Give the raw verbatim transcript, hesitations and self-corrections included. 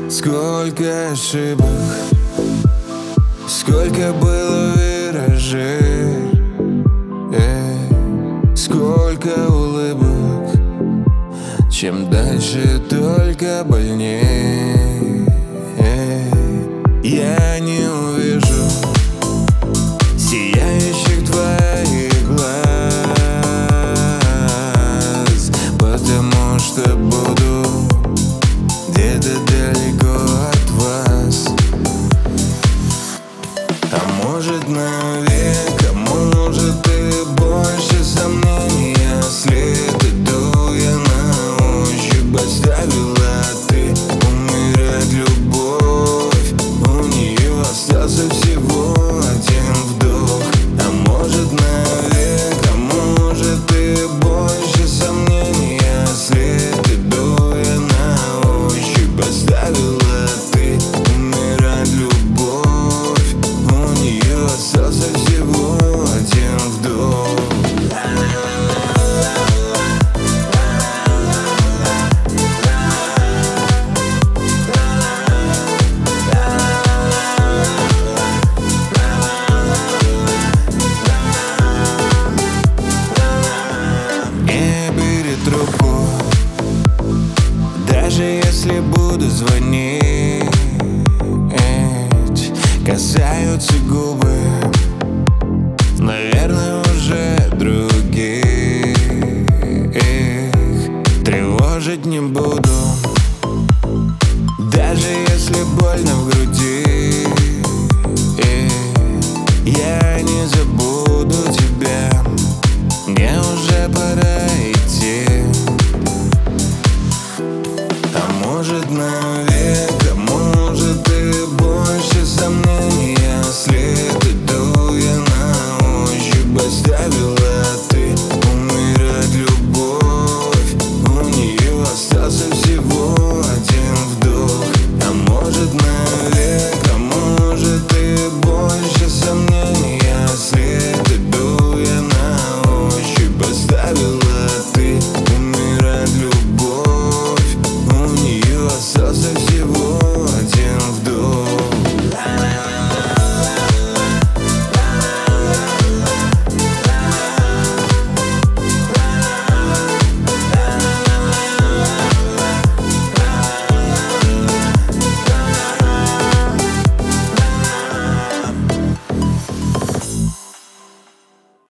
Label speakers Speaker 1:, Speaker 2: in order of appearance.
Speaker 1: Сколько ошибок, сколько было виражей, эй, сколько улыбок, чем дальше, только больней. Я не увижу сияющих твоих глаз, потому что буду где-то далеко от вас. А может навек, а может и больше сомнений. Если иду я на ощупь, оставила ты умирать любовь. У нее остался всего один вдох. А может навек, а может и больше сомнений. Если иду я на ощупь, оставила ты умирать любовь. У нее остался всего один вдох. Не бери трубку, даже если буду звонить. Касаются губы, наверное, уже других. Тревожить не буду, даже если больно в груди. Я не забуду тебя, мне уже пора